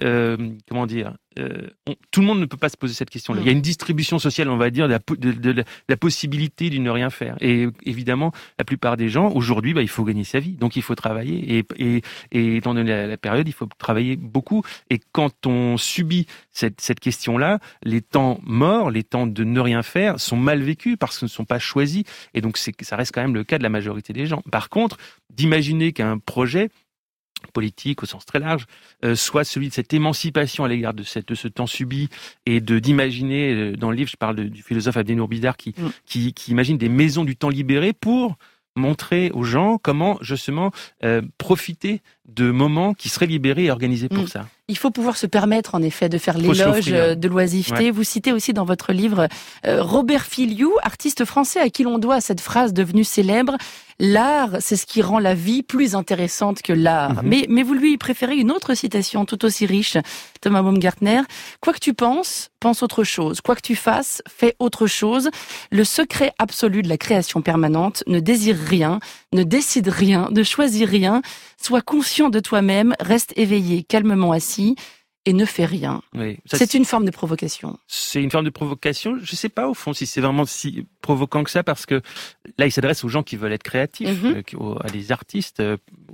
Speaker 7: tout le monde ne peut pas se poser cette question-là. Il y a une distribution sociale, on va dire, de la possibilité du ne rien faire. Et évidemment, la plupart des gens, aujourd'hui, il faut gagner sa vie. Donc, il faut travailler. Et étant donné la période, il faut travailler beaucoup. Et quand on subit cette question-là, les temps morts, les temps de ne rien faire sont mal vécus parce qu'ils ne sont pas choisis. Et donc, ça reste quand même le cas de la majorité des gens. Par contre, d'imaginer qu'un projet politique au sens très large, soit celui de cette émancipation à l'égard de ce temps subi et d'imaginer, dans le livre, je parle du philosophe Abdenour Bidar qui imagine des maisons du temps libérées pour montrer aux gens comment, justement, profiter de moments qui seraient libérés et organisés pour ça.
Speaker 5: Il faut pouvoir se permettre, en effet, de faire l'éloge de l'oisiveté. Ouais. Vous citez aussi dans votre livre Robert Filiou, artiste français à qui l'on doit cette phrase devenue célèbre: l'art, c'est ce qui rend la vie plus intéressante que l'art. Mais vous lui préférez une autre citation tout aussi riche, Thomas Baumgartner. Quoi que tu penses, pense autre chose. Quoi que tu fasses, fais autre chose. Le secret absolu de la création permanente: ne désire rien, ne décide rien, ne choisis rien. Sois conscient de toi-même, reste éveillé, calmement assis et ne fais rien. Oui, c'est une forme de provocation.
Speaker 7: C'est une forme de provocation. Je ne sais pas, au fond, si c'est vraiment si provoquant que ça, parce que là, il s'adresse aux gens qui veulent être créatifs, à des artistes,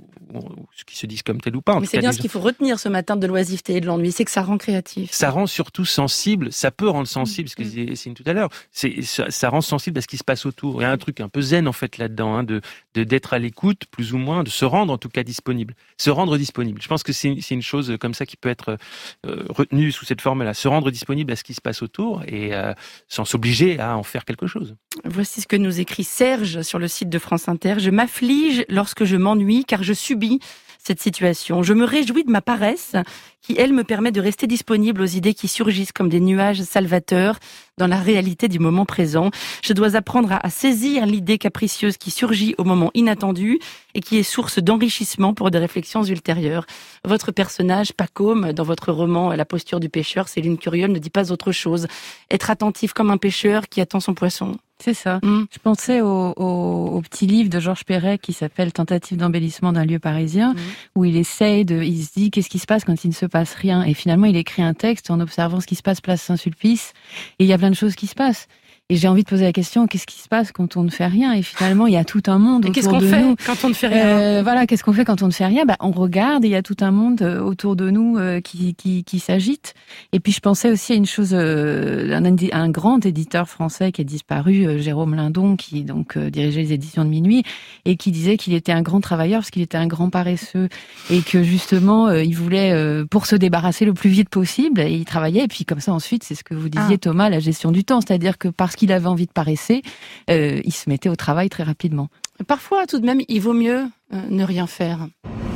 Speaker 7: qui se disent comme tel ou pas.
Speaker 5: Mais c'est bien ce qu'il faut retenir ce matin de l'oisiveté et de l'ennui, c'est que ça rend créatif.
Speaker 7: Ça rend surtout sensible, ça peut rendre sensible, ce que disait Céline tout à l'heure, ça rend sensible à ce qui se passe autour. Il y a un truc un peu zen, en fait, là-dedans, d'être à l'écoute, plus ou moins, de se rendre, en tout cas, disponible. Se rendre disponible. Je pense que c'est une chose comme ça qui peut être retenue sous cette forme-là. Se rendre disponible à ce qui se passe autour et sans s'obliger à en faire quelque chose.
Speaker 5: Voici ce que nous écrit Serge sur le site de France Inter. Je m'afflige lorsque je m'ennuie car je subis cette situation. Je me réjouis de ma paresse qui, elle, me permet de rester disponible aux idées qui surgissent comme des nuages salvateurs dans la réalité du moment présent. Je dois apprendre à saisir l'idée capricieuse qui surgit au moment inattendu et qui est source d'enrichissement pour des réflexions ultérieures. Votre personnage, Pacôme, dans votre roman La posture du pêcheur, Céline Curiol, ne dit pas autre chose. Être attentif comme un pêcheur qui attend son poisson.
Speaker 6: C'est ça. Je pensais au petit livre de Georges Perret qui s'appelle Tentative d'embellissement d'un lieu parisien, où il se dit qu'est-ce qui se passe quand il ne se passe rien. Et finalement, il écrit un texte en observant ce qui se passe place Saint-Sulpice. Et il y a plein de choses qui se passent. Et j'ai envie de poser la question, qu'est-ce qui se passe quand on ne fait rien? Et finalement, il y a tout un monde autour de nous.
Speaker 5: Qu'est-ce qu'on fait quand on ne fait rien?
Speaker 6: Qu'est-ce qu'on fait quand on ne fait rien? On regarde et il y a tout un monde autour de nous qui s'agite. Et puis je pensais aussi à une chose, un grand éditeur français qui a disparu, Jérôme Lindon, qui donc dirigeait les éditions de Minuit, et qui disait qu'il était un grand travailleur parce qu'il était un grand paresseux. Et que justement, il voulait, pour se débarrasser le plus vite possible, et il travaillait. Et puis comme ça, ensuite, c'est ce que vous disiez, Thomas, la gestion du temps. C'est-à-dire que parce qu'il avait envie de paresser, il se mettait au travail très rapidement.
Speaker 5: Parfois, tout de même, il vaut mieux ne rien faire.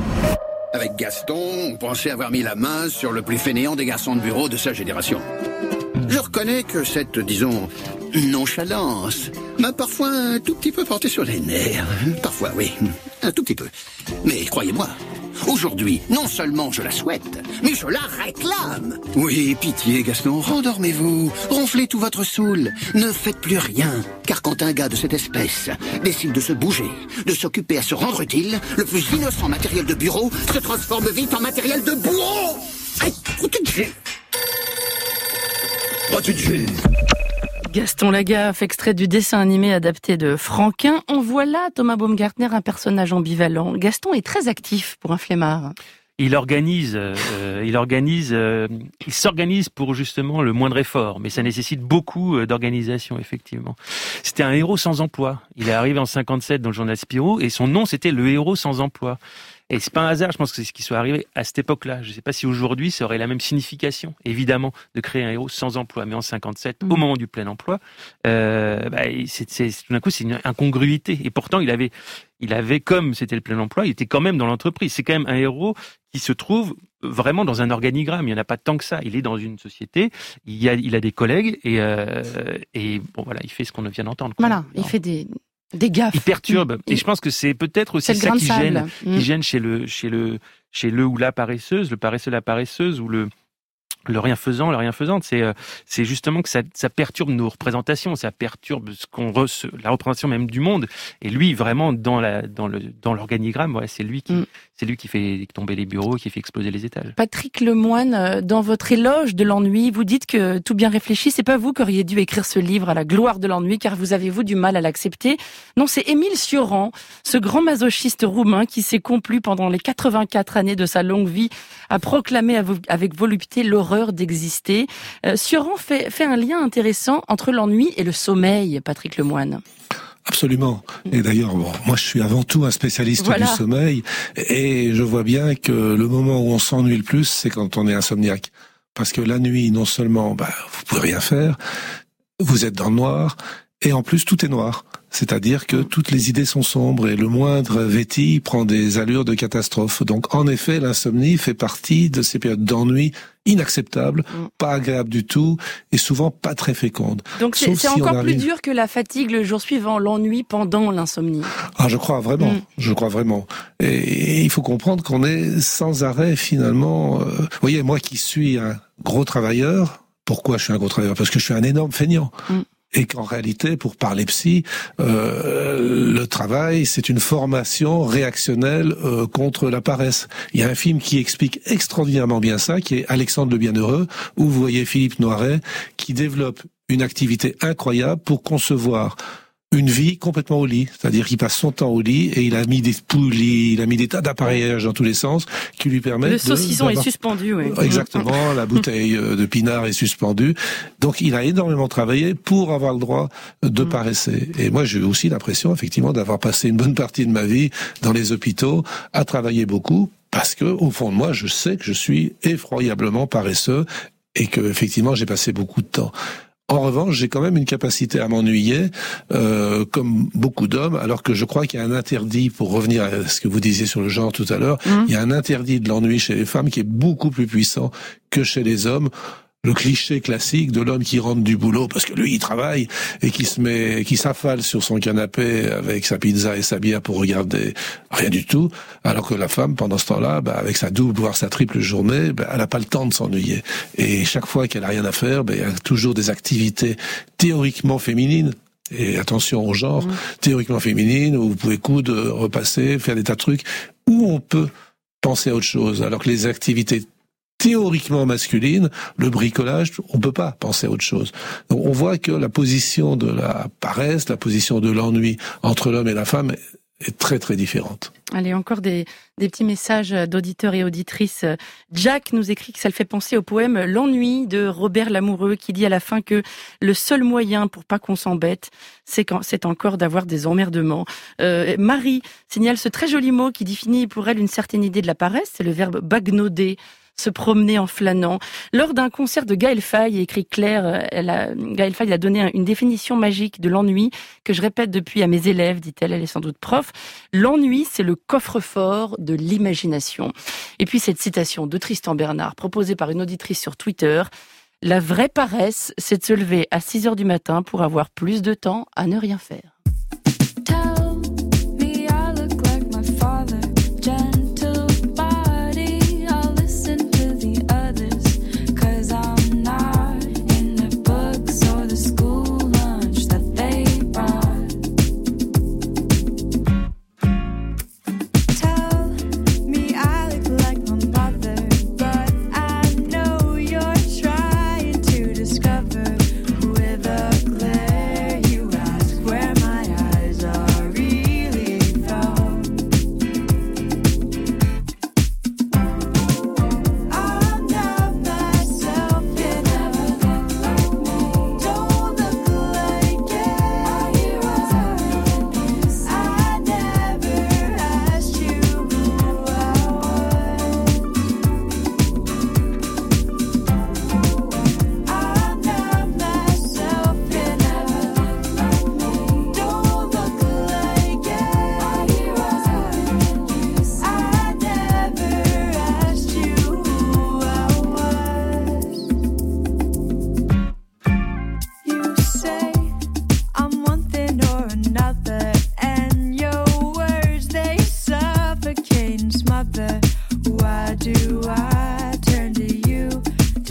Speaker 1: Avec Gaston, on pensait avoir mis la main sur le plus fainéant des garçons de bureau de sa génération. Je reconnais que cette, disons, nonchalance m'a parfois un tout petit peu porté sur les nerfs. Parfois, oui, un tout petit peu. Mais croyez-moi, aujourd'hui, non seulement je la souhaite, mais je la réclame. Oui, pitié, Gaston, rendormez-vous, ronflez tout votre saoul, ne faites plus rien. Car quand un gars de cette espèce décide de se bouger, de s'occuper à se rendre utile, le plus innocent matériel de bureau se transforme vite en matériel de bourreau.
Speaker 5: Gaston Lagaffe, extrait du dessin animé adapté de Franquin. En voilà, Thomas Baumgartner, un personnage ambivalent. Gaston est très actif pour un flemmard.
Speaker 7: Il s'organise pour justement le moindre effort, mais ça nécessite beaucoup d'organisation, effectivement. C'était un héros sans emploi. Il est arrivé en 57 dans le journal Spirou, et son nom, c'était le héros sans emploi. Et c'est pas un hasard, je pense que c'est ce qui soit arrivé à cette époque-là. Je sais pas si aujourd'hui ça aurait la même signification, évidemment, de créer un héros sans emploi. Mais en 57, au moment du plein emploi, tout d'un coup, c'est une incongruité. Et pourtant, il avait, comme c'était le plein emploi, il était quand même dans l'entreprise. C'est quand même un héros qui se trouve vraiment dans un organigramme. Il n'y en a pas tant que ça. Il est dans une société, il a des collègues, et bon, voilà, il fait ce qu'on vient d'entendre.
Speaker 5: Voilà, il fait des gaffes.
Speaker 7: Il perturbe. Et je pense que c'est peut-être aussi ça qui gêne. Qui gêne chez le ou la paresseuse, le paresseux, la paresseuse, ou le rien faisant, la rien faisante. C'est justement que ça perturbe nos représentations, ça perturbe la représentation même du monde. Et lui, vraiment, dans l'organigramme, ouais, c'est lui qui fait tomber les bureaux, qui fait exploser les étages.
Speaker 5: Patrick Lemoine, dans votre éloge de l'ennui, vous dites que, tout bien réfléchi, c'est pas vous qui auriez dû écrire ce livre à la gloire de l'ennui, car vous avez du mal à l'accepter. Non, c'est Émile Cioran, ce grand masochiste roumain qui s'est complu pendant les 84 années de sa longue vie à proclamer avec volupté l'horreur d'exister. Cioran fait un lien intéressant entre l'ennui et le sommeil, Patrick Lemoine.
Speaker 8: Absolument. Et d'ailleurs, moi je suis avant tout un spécialiste du sommeil, et je vois bien que le moment où on s'ennuie le plus, c'est quand on est insomniaque. Parce que la nuit, non seulement vous pouvez rien faire, vous êtes dans le noir, et en plus tout est noir. C'est-à-dire que toutes les idées sont sombres et le moindre vétille prend des allures de catastrophe. Donc en effet, l'insomnie fait partie de ces périodes d'ennui inacceptables, pas agréables du tout, et souvent pas très fécondes.
Speaker 5: Donc c'est encore plus dur que la fatigue le jour suivant, l'ennui pendant l'insomnie.
Speaker 8: Ah, je crois vraiment, Et il faut comprendre qu'on est sans arrêt finalement. Vous voyez, moi qui suis un gros travailleur, pourquoi je suis un gros travailleur ? Parce que je suis un énorme feignant. Et qu'en réalité, pour parler psy, le travail, c'est une formation réactionnelle contre la paresse. Il y a un film qui explique extraordinairement bien ça, qui est Alexandre le Bienheureux, où vous voyez Philippe Noiret qui développe une activité incroyable pour concevoir une vie complètement au lit, c'est-à-dire qu'il passe son temps au lit et il a mis des poulies, il a mis des tas d'appareillages dans tous les sens qui lui permettent
Speaker 5: le saucisson est suspendu, oui.
Speaker 8: Exactement, la bouteille de pinard est suspendue. Donc il a énormément travaillé pour avoir le droit de paresser. Et moi j'ai eu aussi l'impression effectivement d'avoir passé une bonne partie de ma vie dans les hôpitaux à travailler beaucoup, parce que au fond de moi je sais que je suis effroyablement paresseux et que effectivement j'ai passé beaucoup de temps. En revanche, j'ai quand même une capacité à m'ennuyer, comme beaucoup d'hommes, alors que je crois qu'il y a un interdit, pour revenir à ce que vous disiez sur le genre tout à l'heure, il y a un interdit de l'ennui chez les femmes qui est beaucoup plus puissant que chez les hommes. Le cliché classique de l'homme qui rentre du boulot parce que lui il travaille et qui s'affale sur son canapé avec sa pizza et sa bière pour regarder rien du tout, alors que la femme pendant ce temps-là, avec sa double voire sa triple journée, elle a pas le temps de s'ennuyer. Et chaque fois qu'elle a rien à faire, il y a toujours des activités théoriquement féminines. Et attention au genre, théoriquement féminines, où vous pouvez coudre, repasser, faire des tas de trucs, où on peut penser à autre chose, alors que les activités théoriquement masculine, le bricolage, on peut pas penser à autre chose. Donc on voit que la position de la paresse, la position de l'ennui entre l'homme et la femme est très très différente.
Speaker 5: Allez, encore des petits messages d'auditeurs et auditrices. Jack nous écrit que ça le fait penser au poème L'ennui de Robert Lamoureux, qui dit à la fin que le seul moyen pour pas qu'on s'embête, c'est encore d'avoir des emmerdements. Marie signale ce très joli mot qui définit pour elle une certaine idée de la paresse, c'est le verbe bagnoder, se promener en flânant. Lors d'un concert de Gaël Faye, écrit Claire, Gaël Faye a donné une définition magique de l'ennui que je répète depuis à mes élèves, dit-elle, elle est sans doute prof. L'ennui, c'est le coffre-fort de l'imagination. Et puis cette citation de Tristan Bernard, proposée par une auditrice sur Twitter: la vraie paresse, c'est de se lever à 6h du matin pour avoir plus de temps à ne rien faire.
Speaker 9: Glitter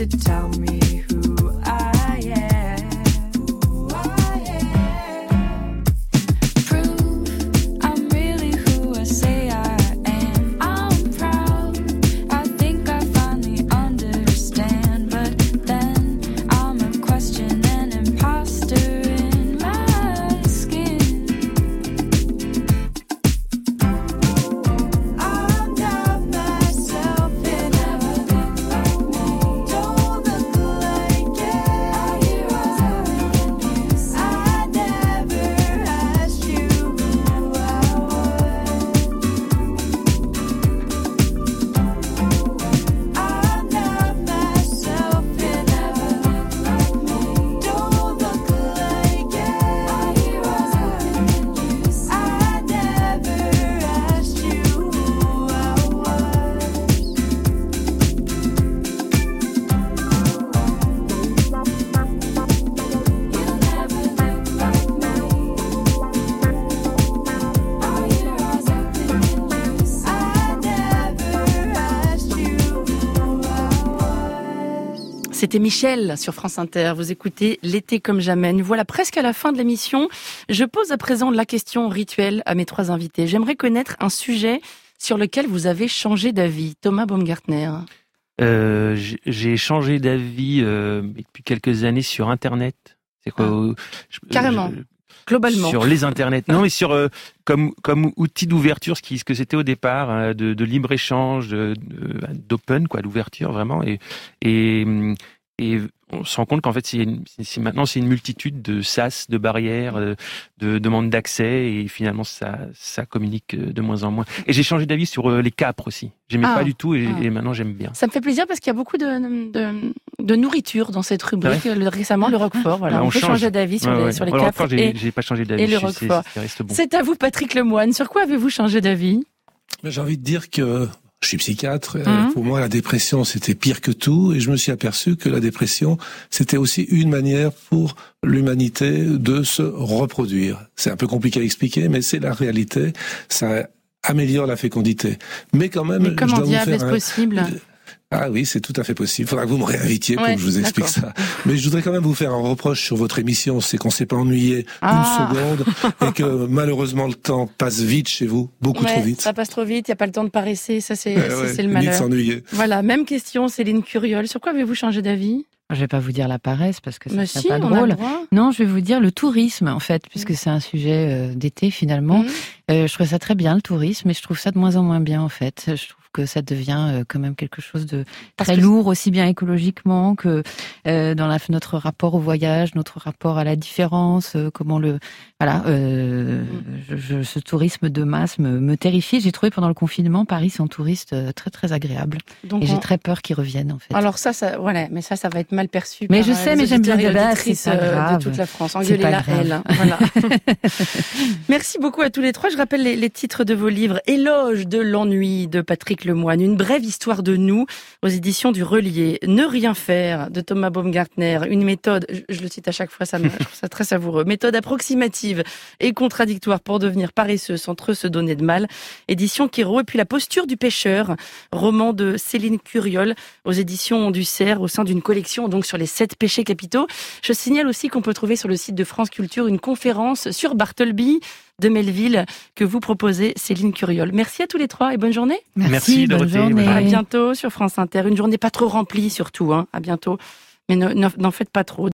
Speaker 3: to tell me who I am. Prove I'm really who I say I am. I'm proud, I think I finally understand. But then I'm a question, an imposter in my skin. I'm not myself and everything like me. Don't look like it. I never asked you who I was. I'm not myself and everything like me. Don't look like it. I never asked you who I was. You'll never look like me. All your eyes open and loose. I never asked you who I was.
Speaker 5: C'était Michel sur France Inter. Vous écoutez L'été comme jamais. Nous voilà presque à la fin de l'émission. Je pose à présent la question rituelle à mes trois invités. J'aimerais connaître un sujet sur lequel vous avez changé d'avis. Thomas Baumgartner.
Speaker 7: J'ai changé d'avis depuis quelques années sur Internet. C'est quoi
Speaker 5: Carrément. Globalement.
Speaker 7: Sur les internets. Non, mais sur comme outil d'ouverture, ce que c'était au départ, de libre échange, d'open, quoi, d'ouverture vraiment. Et on se rend compte qu'en fait, maintenant c'est une multitude de sas, de barrières, de demandes d'accès, et finalement ça communique de moins en moins. Et j'ai changé d'avis sur les capres aussi. J'aimais pas du tout, et maintenant j'aime bien.
Speaker 5: Ça me fait plaisir parce qu'il y a beaucoup de nourriture dans cette rubrique.
Speaker 7: Ouais.
Speaker 5: Récemment, le Roquefort. Voilà, on peut changer d'avis sur les capres
Speaker 7: j'ai pas changé d'avis.
Speaker 5: et le Roquefort.
Speaker 7: Ça reste bon.
Speaker 5: C'est à vous, Patrick Lemoine. Sur quoi avez-vous changé d'avis?
Speaker 8: J'ai envie de dire que je suis psychiatre. Pour moi, la dépression, c'était pire que tout. Et je me suis aperçu que la dépression, c'était aussi une manière pour l'humanité de se reproduire. C'est un peu compliqué à expliquer, mais c'est la réalité. Ça améliore la fécondité. Mais quand même,
Speaker 5: mais comment diable est-ce possible?
Speaker 8: Ah oui, c'est tout à fait possible. Il faudra que vous me réinvitiez pour que je vous explique ça. Mais je voudrais quand même vous faire un reproche sur votre émission, c'est qu'on s'est pas ennuyé une seconde et que malheureusement le temps passe vite chez vous, beaucoup trop vite.
Speaker 5: Ça passe trop vite, il n'y a pas le temps de paresser, ça c'est le malheur.
Speaker 8: Ni de s'ennuyer.
Speaker 5: Voilà, même question, Céline Curiol. Sur quoi avez-vous changé d'avis?
Speaker 6: Je vais pas vous dire la paresse parce que ça
Speaker 5: si,
Speaker 6: pas drôle. Non, je vais vous dire le tourisme en fait, puisque c'est un sujet d'été finalement. Je trouve ça très bien le tourisme, mais je trouve ça de moins en moins bien en fait. Je trouve que ça devient quand même quelque chose de très lourd, aussi bien écologiquement que dans notre rapport au voyage, notre rapport à la différence, comment ce tourisme de masse me terrifie. J'ai trouvé pendant le confinement Paris sans touristes très très agréable. Donc et j'ai très peur qu'ils reviennent en fait.
Speaker 5: Alors ça voilà, mais ça va être mal perçu.
Speaker 6: Mais je sais, mais j'aime bien
Speaker 5: de toute la France. Engueulez-la elle. Voilà. Merci beaucoup à tous les trois. Je rappelle les titres de vos livres. Éloge de l'ennui de Patrick Lemoine, une brève histoire de nous aux éditions du Relier. Ne rien faire de Thomas Baumgartner, une méthode, je le cite à chaque fois, je trouve ça très savoureux, méthode approximative et contradictoire pour devenir paresseux sans trop se donner de mal, édition Kiro. Et puis La posture du pêcheur, roman de Céline Curiol aux éditions du Cerf, au sein d'une collection donc sur les 7 péchés capitaux. Je signale aussi qu'on peut trouver sur le site de France Culture une conférence sur Bartleby de Melville que vous proposez, Céline Curiol. Merci à tous les trois et bonne journée.
Speaker 7: Merci
Speaker 6: bonne journée.
Speaker 5: À bientôt sur France Inter. Une journée pas trop remplie surtout. À bientôt. Mais n'en faites pas trop.